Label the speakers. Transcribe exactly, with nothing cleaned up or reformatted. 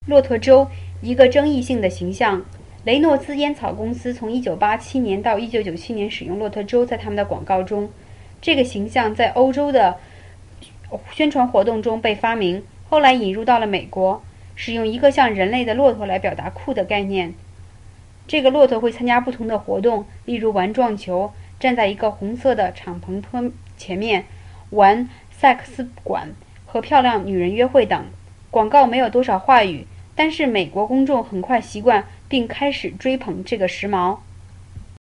Speaker 1: 骆驼周，一个争议性的形象。雷诺兹烟草公司从一九八七年到一九九七年使用骆驼周在他们的广告中。这个形象在欧洲的宣传活动中被发明，后来引入到了美国，使用一个像人类的骆驼来表达酷的概念。这个骆驼会参加不同的活动，例如玩撞球，站在一个红色的敞篷车前面，玩萨克斯管，和漂亮女人约会等。广告没有多少话语，但是美国公众很快习惯并开始追捧这个时髦。